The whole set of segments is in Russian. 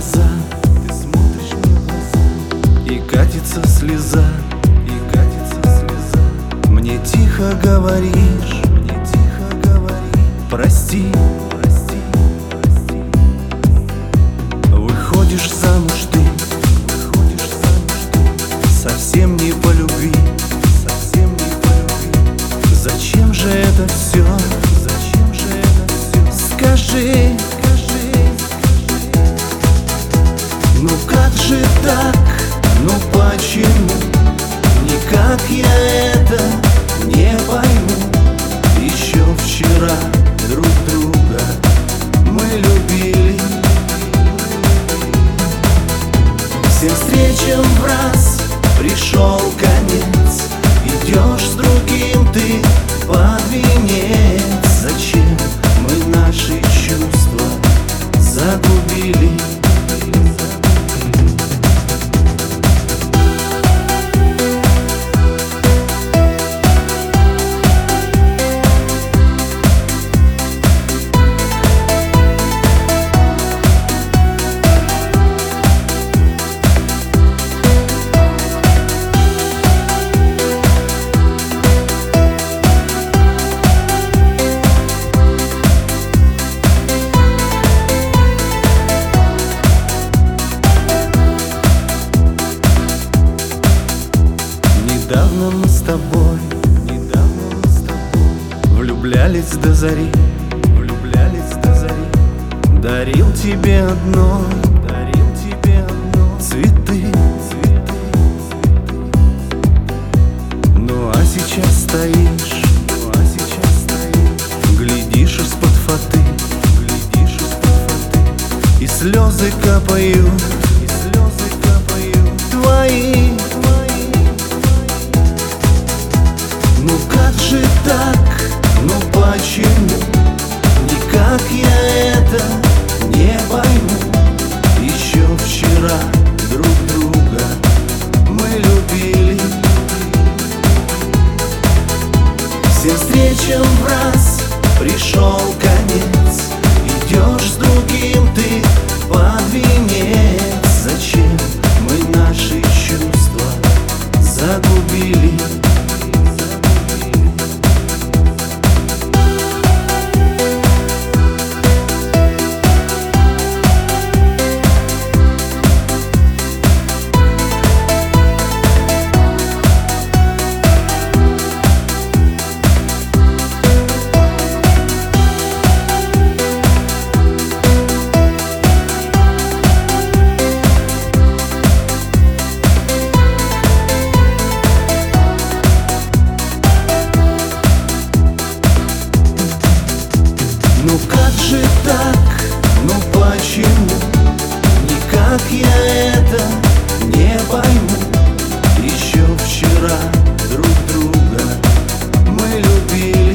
глаза, ты смотришь мне в глаза, и катится слеза, и катится слеза. Мне тихо говоришь, прости, прости, прости. Выходишь замуж ты, выходишь замуж ты, совсем не по любви, совсем не по любви. Зачем же это все? Зачем же это все? Скажи, скажи, скажи. Ну как же так? Ну почему? Никак я это не пойму. Еще вчера друг друга мы любили. Всем встречам в раз пришел конец. Идешь с другим ты под венец. Зачем мы наши чувства загубили? Недавно мы с тобой влюблялись до зари, влюблялись до зари. Дарил тебе одно, цветы, цветы. Ну а сейчас стоишь, глядишь из-под фаты, и слезы капают, твои. Ну как же так? Ну почему? Никак я это не пойму. Еще вчера друг друга мы любили. Всем встречам в раз пришел конец. Идешь с другим ты под венец. Зачем мы наши чувства загубили? Ну как же так? Ну почему? Никак я это не пойму. Еще вчера друг друга мы любили.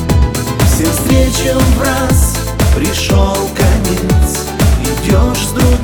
Всем встречам в раз пришел конец. Идешь с другим